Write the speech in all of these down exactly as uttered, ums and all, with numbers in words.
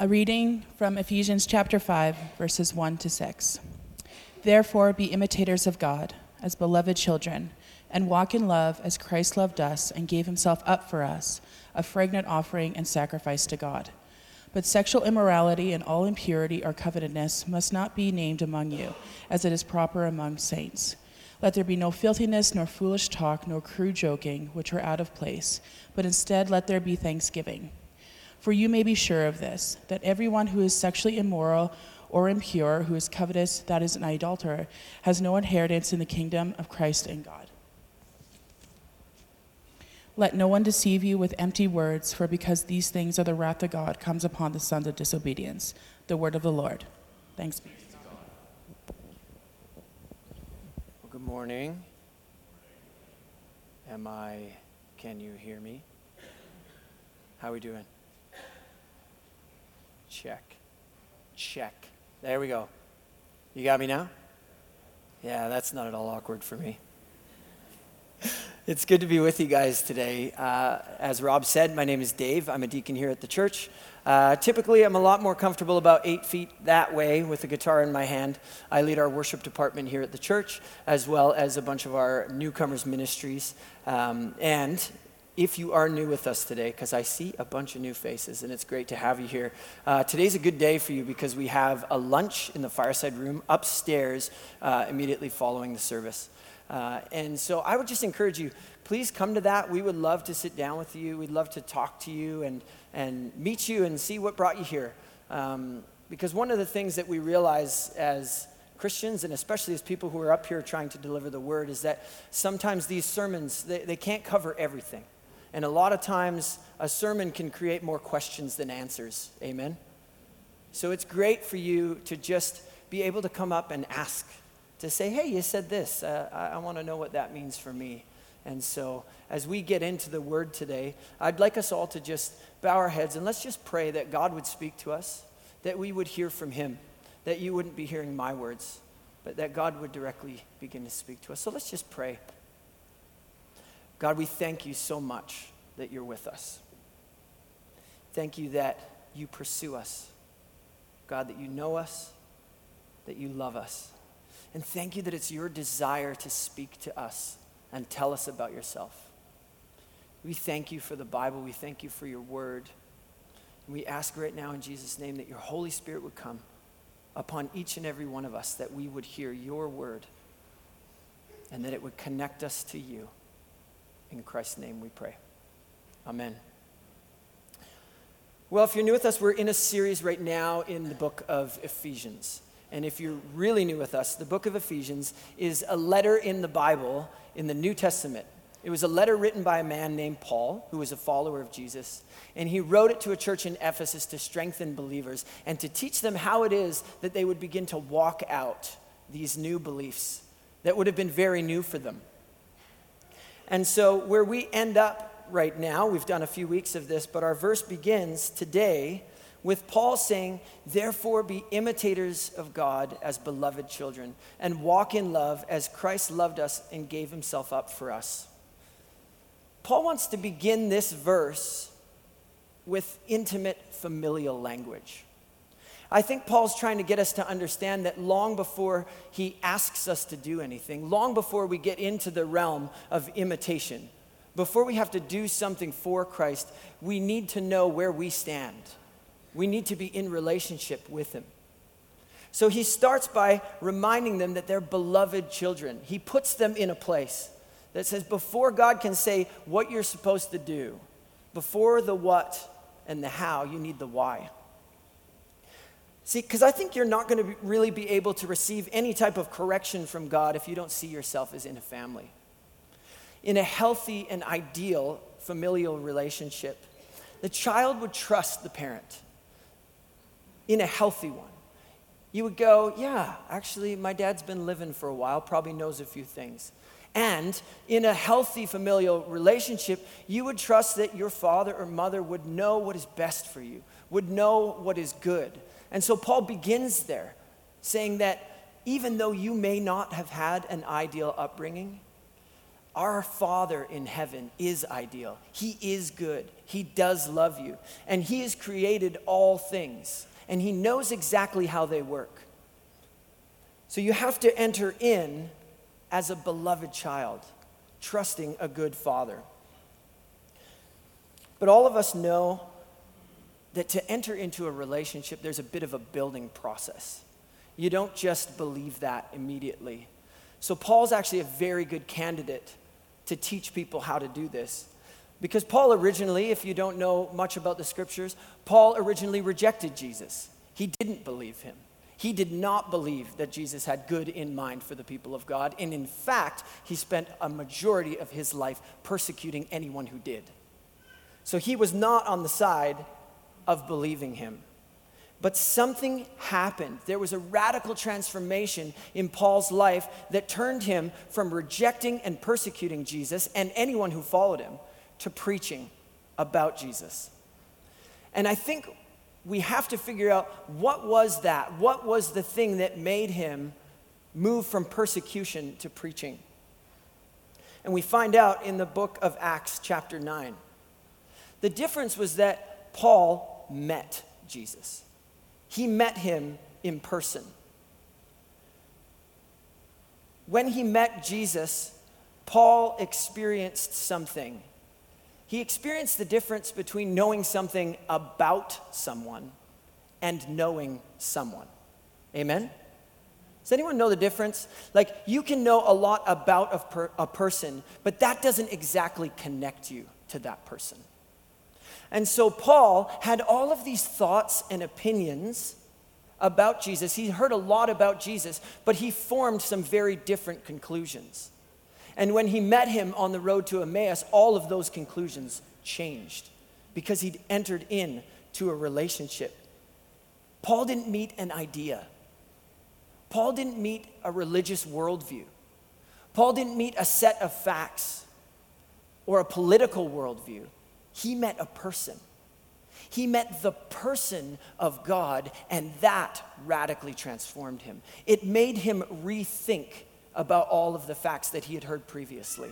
A reading from Ephesians chapter five, verses one to six. Therefore, be imitators of God, as beloved children, and walk in love as Christ loved us and gave himself up for us, a fragrant offering and sacrifice to God. But sexual immorality and all impurity or covetousness must not be named among you, as it is proper among saints. Let there be no filthiness, nor foolish talk, nor crude joking, which are out of place, but instead let there be thanksgiving. For you may be sure of this, that everyone who is sexually immoral or impure, who is covetous, that is an idolater, has no inheritance in the kingdom of Christ and God. Let no one deceive you with empty words, for because these things are the wrath of God comes upon the sons of disobedience. The word of the Lord. Thanks be to God. Well, good morning. Am I, can you hear me? How are we doing? Check. Check. There we go. You got me now? Yeah, that's not at all awkward for me. It's good to be with you guys today. Uh, as Rob said, my name is Dave. I'm a deacon here at the church. Uh, typically, I'm a lot more comfortable about eight feet that way with a guitar in my hand. I lead our worship department here at the church, as well as a bunch of our newcomers ministries. Um, and if you are new with us today, because I see a bunch of new faces, and it's great to have you here. Uh, today's a good day for you because we have a lunch in the fireside room upstairs uh, immediately following the service. Uh, and so I would just encourage you, please come to that. We would love to sit down with you. We'd love to talk to you and, and meet you and see what brought you here. Um, because one of the things that we realize as Christians, and especially as people who are up here trying to deliver the word, is that sometimes these sermons, they, they can't cover everything. And a lot of times, a sermon can create more questions than answers. Amen? So it's great for you to just be able to come up and ask, to say, hey, you said this. Uh, I, I want to know what that means for me. And so as we get into the word today, I'd like us all to just bow our heads and let's just pray that God would speak to us, that we would hear from him, that you wouldn't be hearing my words, but that God would directly begin to speak to us. So let's just pray. God, we thank you so much that you're with us. Thank you that you pursue us. God, that you know us, that you love us. And thank you that it's your desire to speak to us and tell us about yourself. We thank you for the Bible. We thank you for your word. And we ask right now in Jesus' name that your Holy Spirit would come upon each and every one of us, that we would hear your word and that it would connect us to you. In Christ's name we pray. Amen. Well, if you're new with us, we're in a series right now in the book of Ephesians. And if you're really new with us, the book of Ephesians is a letter in the Bible in the New Testament. It was a letter written by a man named Paul, who was a follower of Jesus. And he wrote it to a church in Ephesus to strengthen believers and to teach them how it is that they would begin to walk out these new beliefs that would have been very new for them. And so where we end up right now, we've done a few weeks of this, but our verse begins today with Paul saying, therefore be imitators of God as beloved children, and walk in love as Christ loved us and gave himself up for us. Paul wants to begin this verse with intimate familial language. I think Paul's trying to get us to understand that long before he asks us to do anything, long before we get into the realm of imitation, before we have to do something for Christ, we need to know where we stand. We need to be in relationship with him. So he starts by reminding them that they're beloved children. He puts them in a place that says before God can say what you're supposed to do, before the what and the how, you need the why. See, because I think you're not going to really be able to receive any type of correction from God if you don't see yourself as in a family. In a healthy and ideal familial relationship, the child would trust the parent. In a healthy one, you would go, yeah, actually, my dad's been living for a while, probably knows a few things. And in a healthy familial relationship, you would trust that your father or mother would know what is best for you, would know what is good. And so Paul begins there, saying that even though you may not have had an ideal upbringing, our Father in heaven is ideal. He is good. He does love you. And he has created all things. And he knows exactly how they work. So you have to enter in as a beloved child, trusting a good Father. But all of us know that to enter into a relationship, there's a bit of a building process. You don't just believe that immediately. So Paul's actually a very good candidate to teach people how to do this. Because Paul originally, if you don't know much about the scriptures, Paul originally rejected Jesus. He didn't believe him. He did not believe that Jesus had good in mind for the people of God. And in fact, he spent a majority of his life persecuting anyone who did. So he was not on the side of believing him. But something happened. There was a radical transformation in Paul's life that turned him from rejecting and persecuting Jesus and anyone who followed him to preaching about Jesus. And I think we have to figure out what was that? What was the thing that made him move from persecution to preaching? And we find out in the book of Acts chapter nine. The difference was that Paul met Jesus. He met him in person. When he met Jesus, Paul experienced something. He experienced the difference between knowing something about someone and knowing someone. Amen? Does anyone know the difference? Like, you can know a lot about a, per- a person, but that doesn't exactly connect you to that person. And so Paul had all of these thoughts and opinions about Jesus. He heard a lot about Jesus, but he formed some very different conclusions. And when he met him on the road to Emmaus, all of those conclusions changed because he'd entered into a relationship. Paul didn't meet an idea. Paul didn't meet a religious worldview. Paul didn't meet a set of facts or a political worldview. He met a person. He met the person of God, and that radically transformed him. It made him rethink about all of the facts that he had heard previously.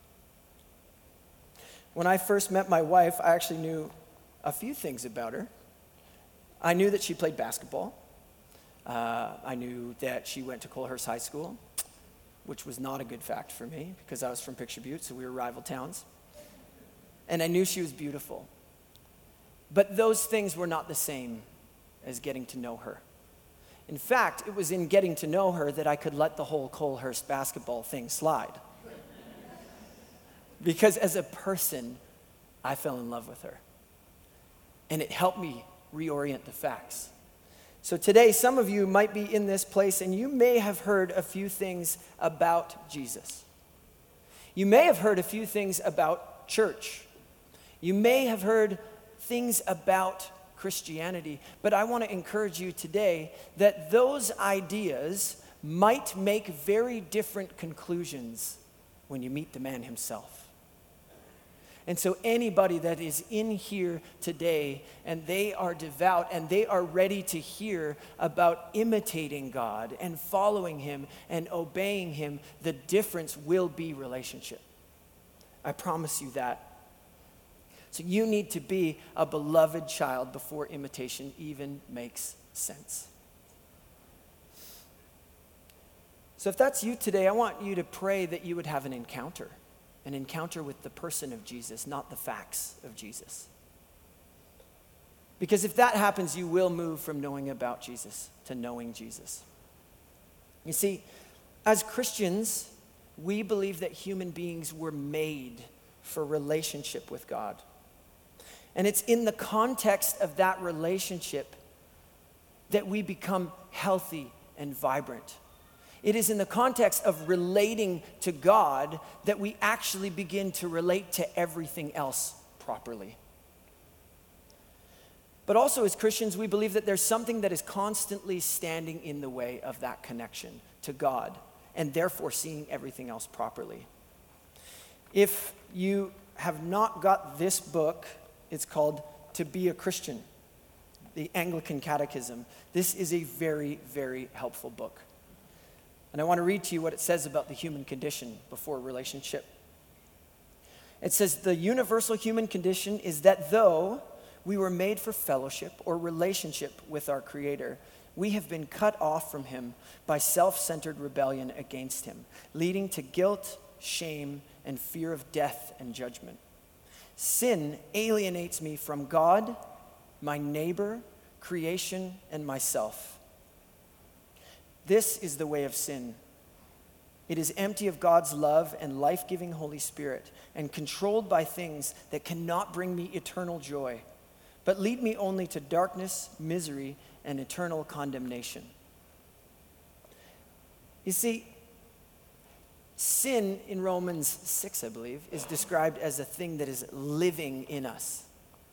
When I first met my wife, I actually knew a few things about her. I knew that she played basketball. Uh, I knew that she went to Colehurst High School, which was not a good fact for me because I was from Picture Butte, so we were rival towns. And I knew she was beautiful. But those things were not the same as getting to know her. In fact, it was in getting to know her that I could let the whole Colehurst basketball thing slide. Because as a person, I fell in love with her. And it helped me reorient the facts. So today, some of you might be in this place and you may have heard a few things about Jesus. You may have heard a few things about church. You may have heard things about Christianity, but I want to encourage you today that those ideas might make very different conclusions when you meet the man himself. And so anybody that is in here today and they are devout and they are ready to hear about imitating God and following him and obeying him, the difference will be relationship. I promise you that. So you need to be a beloved child before imitation even makes sense. So if that's you today, I want you to pray that you would have an encounter. An encounter with the person of Jesus, not the facts of Jesus. Because if that happens, you will move from knowing about Jesus to knowing Jesus. You see, as Christians, we believe that human beings were made for relationship with God. And it's in the context of that relationship that we become healthy and vibrant. It is in the context of relating to God that we actually begin to relate to everything else properly. But also as Christians, we believe that there's something that is constantly standing in the way of that connection to God, and therefore seeing everything else properly. If you have not got this book, it's called To Be a Christian, the Anglican Catechism. This is a very, very helpful book. And I want to read to you what it says about the human condition before relationship. It says the universal human condition is that though we were made for fellowship or relationship with our Creator, we have been cut off from him by self-centered rebellion against him, leading to guilt, shame, and fear of death and judgment. Sin alienates me from God, my neighbor, creation, and myself. This is the way of sin. It is empty of God's love and life-giving Holy Spirit and controlled by things that cannot bring me eternal joy, but lead me only to darkness, misery, and eternal condemnation. You see, sin in Romans six, I believe, is described as a thing that is living in us.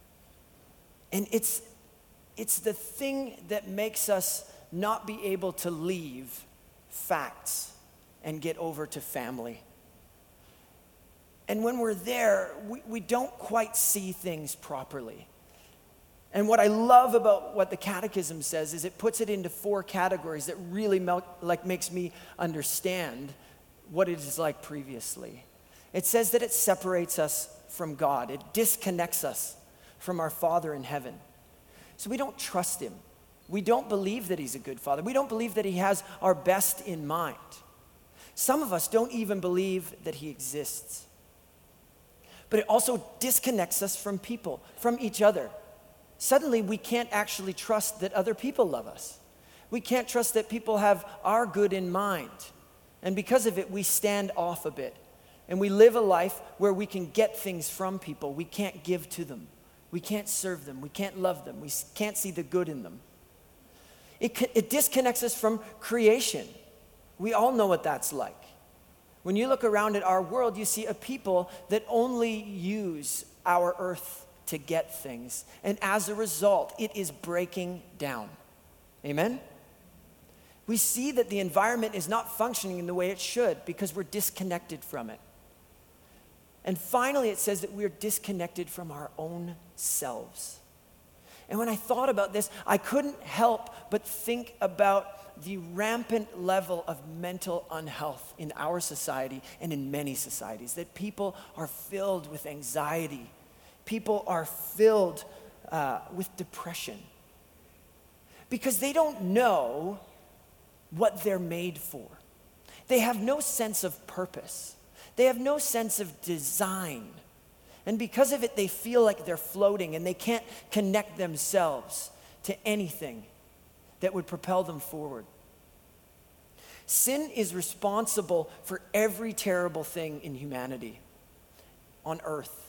And it's, it's the thing that makes us not be able to leave facts and get over to family. And when we're there, we, we don't quite see things properly. And what I love about what the Catechism says is it puts it into four categories that really mel- like makes me understand what it is like previously. It says that it separates us from God. It disconnects us from our Father in heaven. So we don't trust him. We don't believe that he's a good father. We don't believe that he has our best in mind. Some of us don't even believe that he exists. But it also disconnects us from people, from each other. Suddenly, we can't actually trust that other people love us. We can't trust that people have our good in mind. And because of it, we stand off a bit. And we live a life where we can get things from people. We can't give to them. We can't serve them. We can't love them. We can't see the good in them. It, it disconnects us from creation. We all know what that's like. When you look around at our world, you see a people that only use our earth to get things. And as a result, it is breaking down. Amen? We see that the environment is not functioning in the way it should because we're disconnected from it. And finally, it says that we're disconnected from our own selves. And when I thought about this, I couldn't help but think about the rampant level of mental unhealth in our society and in many societies, that people are filled with anxiety. People are filled uh, with depression because they don't know what they're made for. They have no sense of purpose. They have no sense of design. And because of it, they feel like they're floating and they can't connect themselves to anything that would propel them forward. Sin is responsible for every terrible thing in humanity on earth.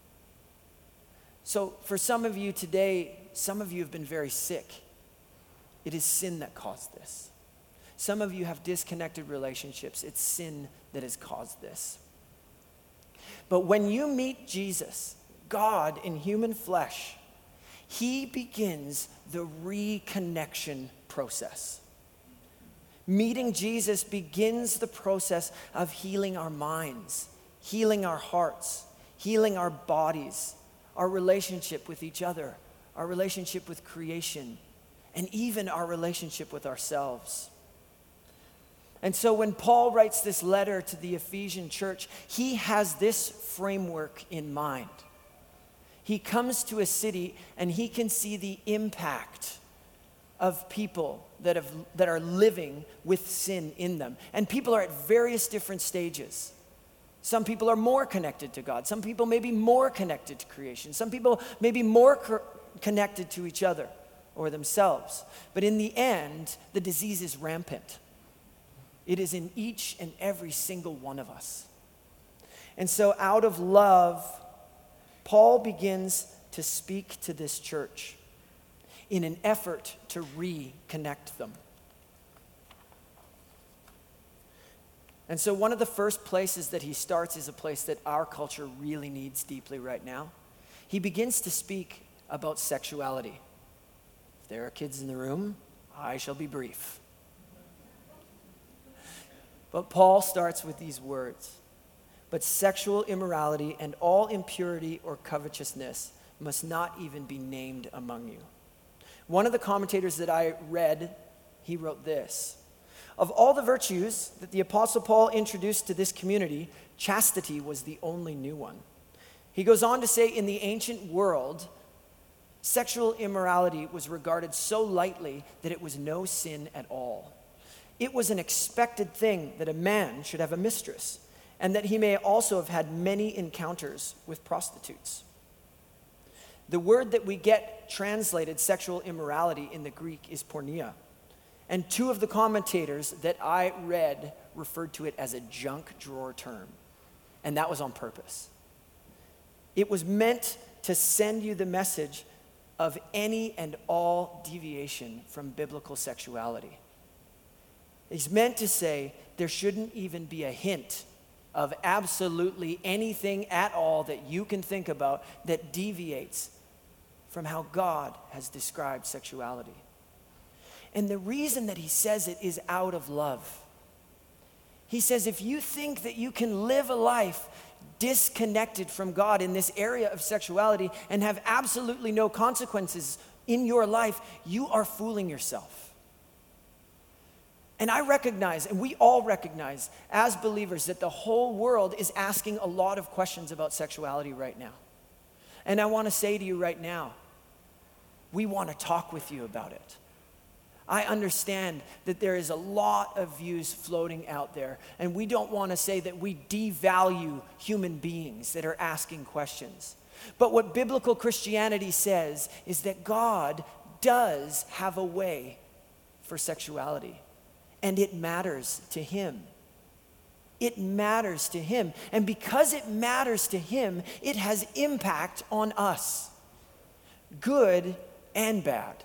So for some of you today, some of you have been very sick. It is sin that caused this. Some of you have disconnected relationships. It's sin that has caused this. But when you meet Jesus, God in human flesh, he begins the reconnection process. Meeting Jesus begins the process of healing our minds, healing our hearts, healing our bodies, our relationship with each other, our relationship with creation, and even our relationship with ourselves. And so when Paul writes this letter to the Ephesian church, he has this framework in mind. He comes to a city and he can see the impact of people that have that are living with sin in them. And people are at various different stages. Some people are more connected to God. Some people may be more connected to creation. Some people may be more co- connected to each other or themselves. But in the end, the disease is rampant. It is in each and every single one of us. And so out of love, Paul begins to speak to this church in an effort to reconnect them. And so one of the first places that he starts is a place that our culture really needs deeply right now. He begins to speak about sexuality. If there are kids in the room, I shall be brief. But Paul starts with these words. But sexual immorality and all impurity or covetousness must not even be named among you. One of the commentators that I read, he wrote this. Of all the virtues that the Apostle Paul introduced to this community, chastity was the only new one. He goes on to say, in the ancient world, sexual immorality was regarded so lightly that it was no sin at all. It was an expected thing that a man should have a mistress, and that he may also have had many encounters with prostitutes. The word that we get translated sexual immorality in the Greek is porneia. And two of the commentators that I read referred to it as a junk drawer term. And that was on purpose. It was meant to send you the message of any and all deviation from biblical sexuality. It's meant to say there shouldn't even be a hint of absolutely anything at all that you can think about that deviates from how God has described sexuality. And the reason that he says it is out of love. He says, if you think that you can live a life disconnected from God in this area of sexuality and have absolutely no consequences in your life, you are fooling yourself. And I recognize, and we all recognize as believers, that the whole world is asking a lot of questions about sexuality right now. And I want to say to you right now, we want to talk with you about it. I understand that there is a lot of views floating out there, and we don't want to say that we devalue human beings that are asking questions. But what biblical Christianity says is that God does have a way for sexuality, and it matters to him. It matters to him. And because it matters to him, it has impact on us, good and bad.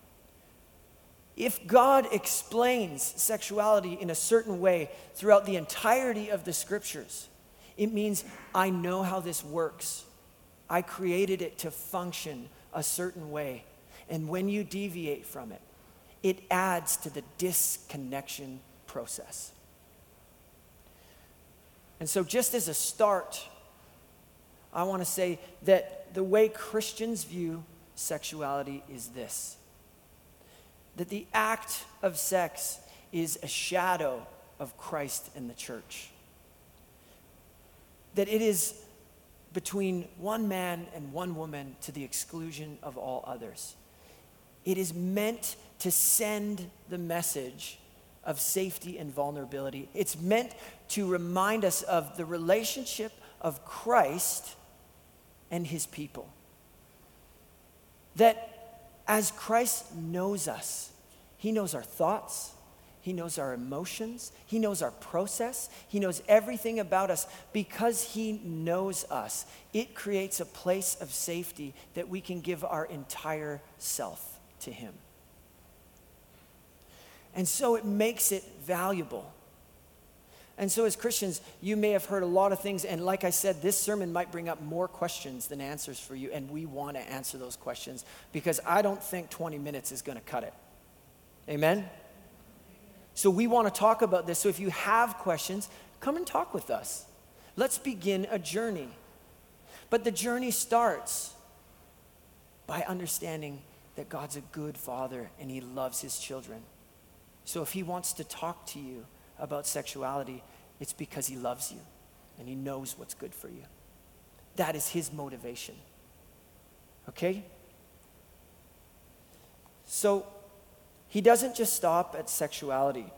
If God explains sexuality in a certain way throughout the entirety of the scriptures, it means I know how this works. I created it to function a certain way. And when you deviate from it, it adds to the disconnection process. And so just as a start, I want to say that the way Christians view sexuality is this: that the act of sex is a shadow of Christ and the church. That it is between one man and one woman to the exclusion of all others. It is meant to send the message of safety and vulnerability. It's meant to remind us of the relationship of Christ and his people. That as Christ knows us, he knows our thoughts, he knows our emotions, he knows our process, he knows everything about us. Because he knows us, it creates a place of safety that we can give our entire self to him. And so it makes it valuable. And so as Christians, you may have heard a lot of things, and like I said, this sermon might bring up more questions than answers for you, and we want to answer those questions because I don't think twenty minutes is going to cut it. Amen? So we want to talk about this. So if you have questions, come and talk with us. Let's begin a journey. But the journey starts by understanding that God's a good father and he loves his children. So if he wants to talk to you about sexuality, it's because he loves you and he knows what's good for you. That is his motivation. Okay? So he doesn't just stop at sexuality.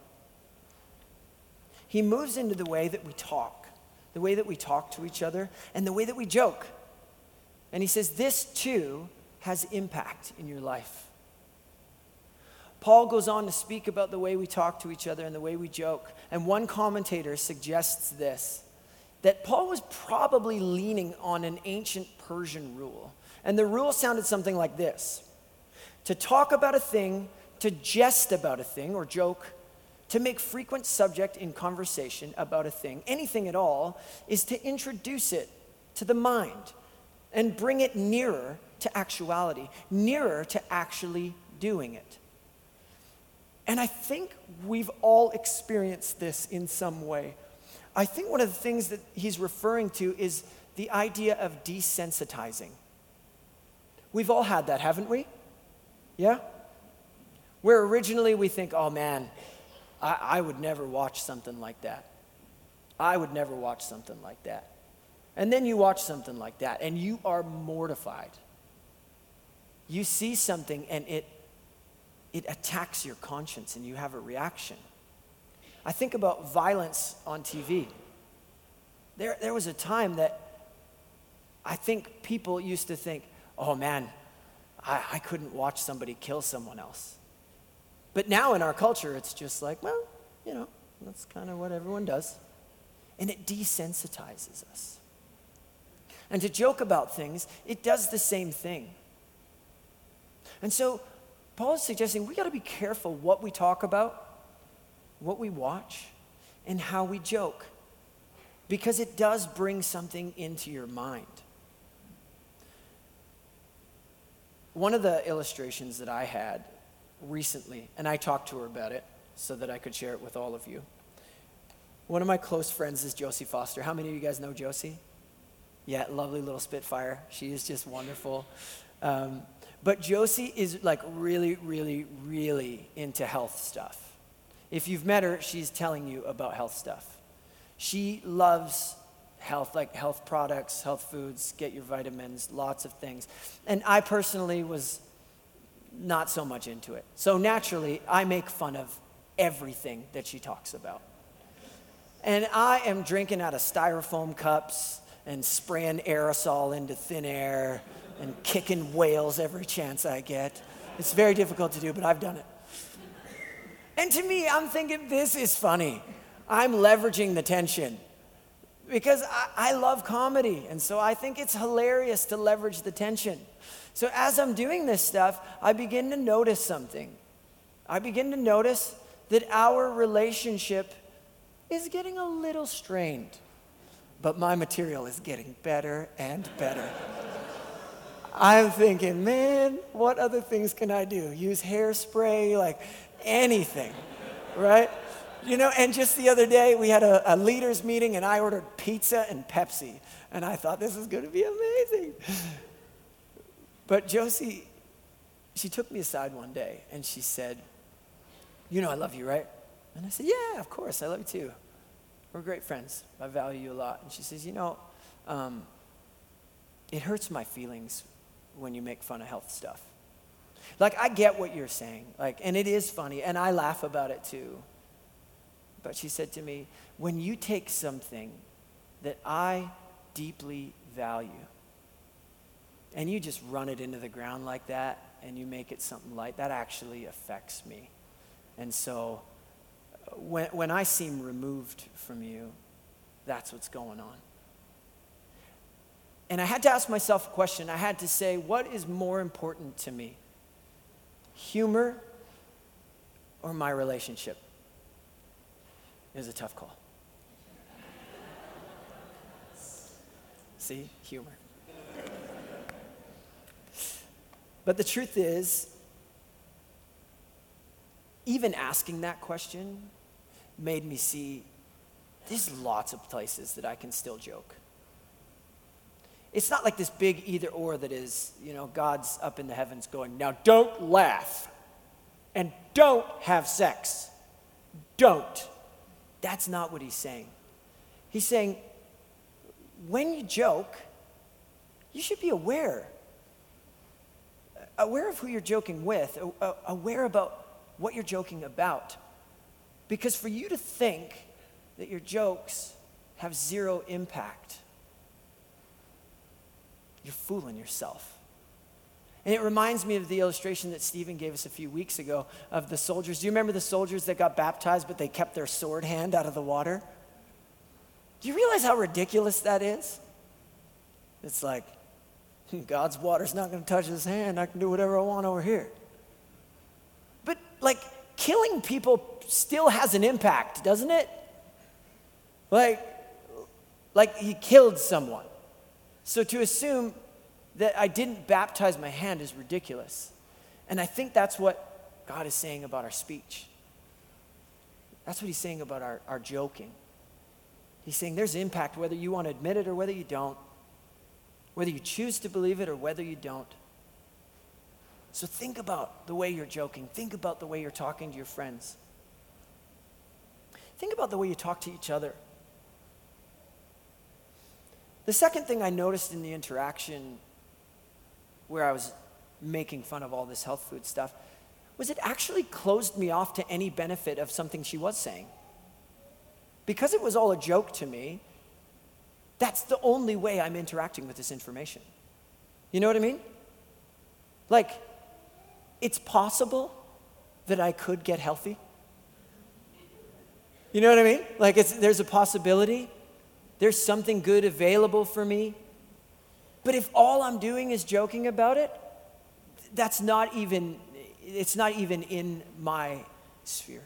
He moves into the way that we talk, the way that we talk to each other, and the way that we joke. And he says this too has impact in your life. Paul goes on to speak about the way we talk to each other and the way we joke. And one commentator suggests this, that Paul was probably leaning on an ancient Persian rule. And the rule sounded something like this: to talk about a thing, to jest about a thing or joke, to make frequent subject in conversation about a thing, anything at all, is to introduce it to the mind and bring it nearer to actuality, nearer to actually doing it. And I think we've all experienced this in some way. I think one of the things that he's referring to is the idea of desensitizing. We've all had that, haven't we? Yeah? Where originally we think, oh man, I, I would never watch something like that. I would never watch something like that. And then you watch something like that and you are mortified. You see something and it it attacks your conscience and you have a reaction. I think about violence on T V. There, there was a time that I think people used to think, oh man, I, I couldn't watch somebody kill someone else. But now in our culture, it's just like, well, you know, that's kind of what everyone does. And it desensitizes us. And to joke about things, it does the same thing. And so Paul is suggesting we got to be careful what we talk about, what we watch, and how we joke. Because it does bring something into your mind. One of the illustrations that I had recently, and I talked to her about it so that I could share it with all of you. One of my close friends is Josie Foster. How many of you guys know Josie? Yeah, lovely little Spitfire. She is just wonderful. Um, but Josie is like really, really, really into health stuff. If you've met her, she's telling you about health stuff. She loves health, like health products, health foods, get your vitamins, lots of things. And I personally was not so much into it. So naturally, I make fun of everything that she talks about. And I am drinking out of styrofoam cups and spraying aerosol into thin air and kicking whales every chance I get. It's very difficult to do, but I've done it. And to me, I'm thinking, this is funny. I'm leveraging the tension because I, I love comedy. And so I think it's hilarious to leverage the tension. So as I'm doing this stuff, I begin to notice something. I begin to notice that our relationship is getting a little strained, but my material is getting better and better. I'm thinking, man, what other things can I do? Use hairspray, like anything, right? You know, and just the other day, we had a, a leaders meeting, and I ordered pizza and Pepsi, and I thought, this is going to be amazing. But Josie, she took me aside one day, and she said, you know I love you, right? And I said, yeah, of course, I love you too. We're great friends. I value you a lot. And she says, you know, um, it hurts my feelings when you make fun of health stuff. Like, I get what you're saying, like, and it is funny, and I laugh about it too. But she said to me, when you take something that I deeply value, and you just run it into the ground like that, and you make it something light, that actually affects me. And so when, when I seem removed from you, that's what's going on. And I had to ask myself a question. I had to say, what is more important to me? Humor or my relationship? It was a tough call. See? Humor. But the truth is, even asking that question made me see there's lots of places that I can still joke. It's not like this big either or that is, you know, God's up in the heavens going, now don't laugh and don't have sex. Don't. That's not what he's saying. He's saying, when you joke, you should be aware. Aware of who you're joking with, aware about what you're joking about. Because for you to think that your jokes have zero impact, you're fooling yourself. And it reminds me of the illustration that Stephen gave us a few weeks ago of the soldiers. Do you remember the soldiers that got baptized, but they kept their sword hand out of the water? Do you realize how ridiculous that is? It's like, God's water's not going to touch his hand. I can do whatever I want over here. But like, killing people still has an impact, doesn't it? Like, like he killed someone. So to assume that I didn't baptize my hand is ridiculous. And I think that's what God is saying about our speech. That's what he's saying about our, our joking. He's saying there's impact whether you want to admit it or whether you don't. Whether you choose to believe it or whether you don't. So think about the way you're joking. Think about the way you're talking to your friends. Think about the way you talk to each other. The second thing I noticed in the interaction where I was making fun of all this health food stuff was it actually closed me off to any benefit of something she was saying. Because it was all a joke to me, that's the only way I'm interacting with this information. You know what I mean? Like, it's possible that I could get healthy. You know what I mean? Like, it's, there's a possibility. There's something good available for me. But if all I'm doing is joking about it, that's not even, it's not even in my sphere.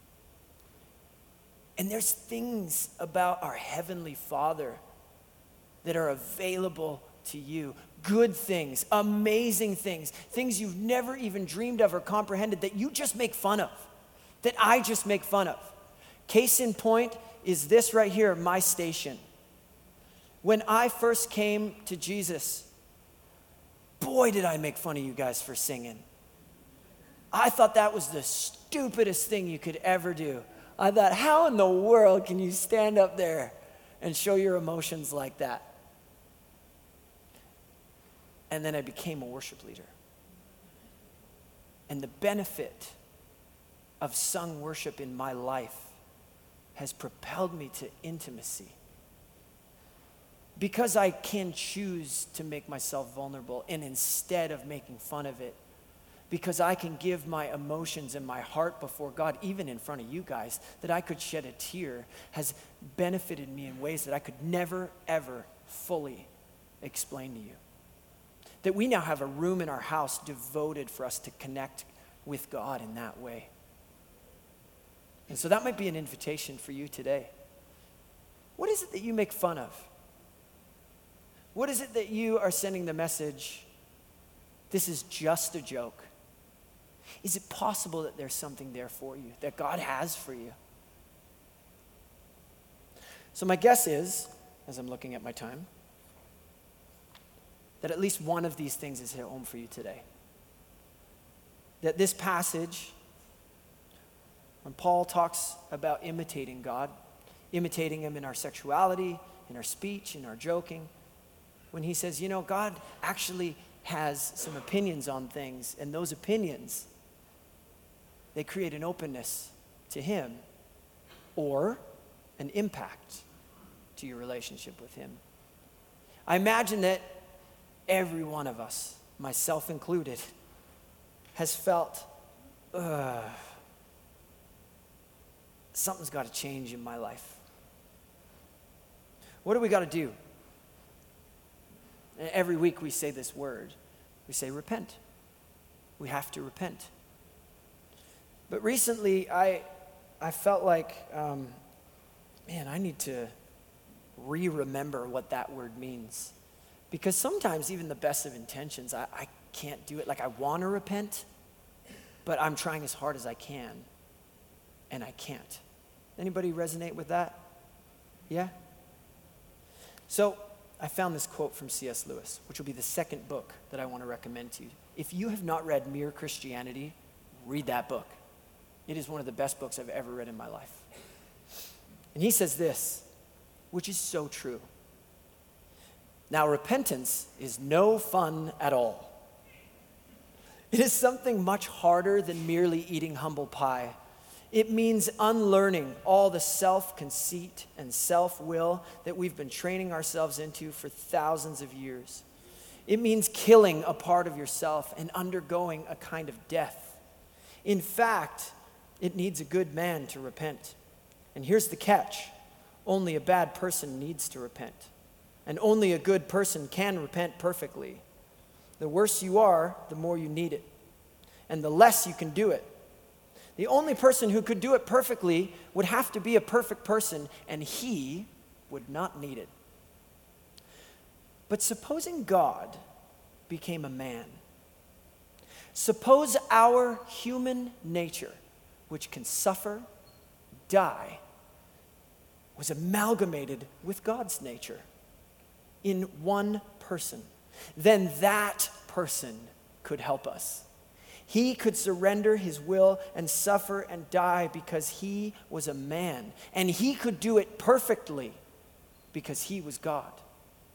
And there's things about our Heavenly Father that are available to you. Good things, amazing things, things you've never even dreamed of or comprehended that you just make fun of, that I just make fun of. Case in point is this right here, my station. When I first came to Jesus, boy, did I make fun of you guys for singing. I thought that was the stupidest thing you could ever do. I thought, how in the world can you stand up there and show your emotions like that? And then I became a worship leader. And the benefit of sung worship in my life has propelled me to intimacy. Because I can choose to make myself vulnerable, and instead of making fun of it, because I can give my emotions and my heart before God, even in front of you guys, that I could shed a tear, has benefited me in ways that I could never, ever fully explain to you. That we now have a room in our house devoted for us to connect with God in that way. And so that might be an invitation for you today. What is it that you make fun of? What is it that you are sending the message, this is just a joke? Is it possible that there's something there for you, that God has for you? So my guess is, as I'm looking at my time, that at least one of these things is hit home for you today. That this passage, when Paul talks about imitating God, imitating him in our sexuality, in our speech, in our joking, when he says, you know, God actually has some opinions on things, and those opinions, they create an openness to him or an impact to your relationship with him. I imagine that every one of us, myself included, has felt, ugh, something's got to change in my life. What do we got to do? And every week we say this word. We say repent. We have to repent. But recently I, I felt like, um, man, I need to re-remember what that word means. Because sometimes even the best of intentions, I, I can't do it. Like I want to repent, but I'm trying as hard as I can, and I can't. Anybody resonate with that? Yeah? So I found this quote from C S Lewis, which will be the second book that I want to recommend to you. If you have not read Mere Christianity, read that book. It is one of the best books I've ever read in my life. And he says this, which is so true. Now, repentance is no fun at all. It is something much harder than merely eating humble pie. It means unlearning all the self-conceit and self-will that we've been training ourselves into for thousands of years. It means killing a part of yourself and undergoing a kind of death. In fact, it needs a good man to repent. And here's the catch. Only a bad person needs to repent. And only a good person can repent perfectly. The worse you are, the more you need it. And the less you can do it. The only person who could do it perfectly would have to be a perfect person, and he would not need it. But supposing God became a man. Suppose our human nature, which can suffer, die, was amalgamated with God's nature in one person. Then that person could help us. He could surrender his will and suffer and die because he was a man. And he could do it perfectly because he was God.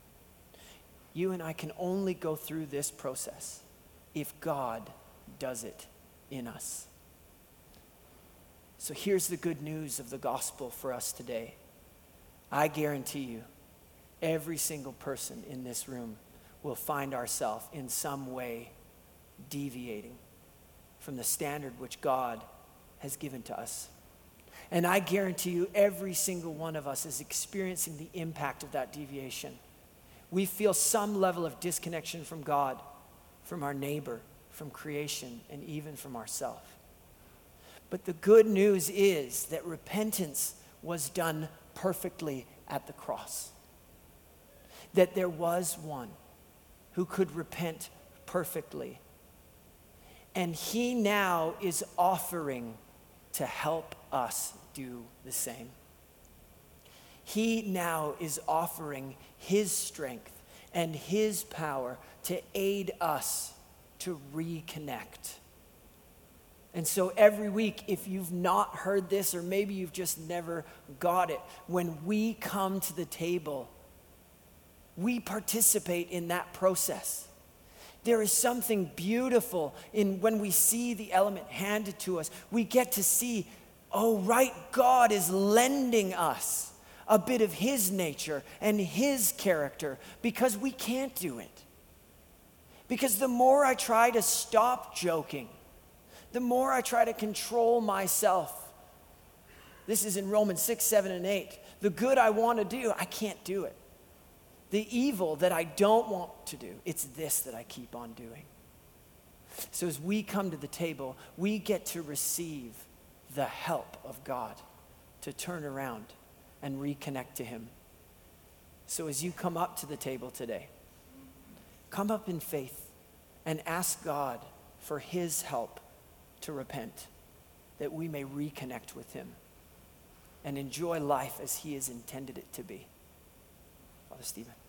You and I can only go through this process if God does it in us. So here's the good news of the gospel for us today. I guarantee you, every single person in this room will find ourselves in some way deviating from the standard which God has given to us. And I guarantee you, every single one of us is experiencing the impact of that deviation. We feel some level of disconnection from God, from our neighbor, from creation, and even from ourselves. But the good news is that repentance was done perfectly at the cross. That there was one who could repent perfectly. And he now is offering to help us do the same. He now is offering his strength and his power to aid us to reconnect. And so every week, if you've not heard this, or maybe you've just never got it, when we come to the table, we participate in that process. There is something beautiful in when we see the element handed to us. We get to see, oh, right, God is lending us a bit of his nature and his character because we can't do it. Because the more I try to stop joking, the more I try to control myself. This is in Romans six, seven, and eight. The good I want to do, I can't do it. The evil that I don't want to do, it's this that I keep on doing. So as we come to the table, we get to receive the help of God to turn around and reconnect to him. So as you come up to the table today, come up in faith and ask God for his help to repent, that we may reconnect with him and enjoy life as he has intended it to be. Father Stephen.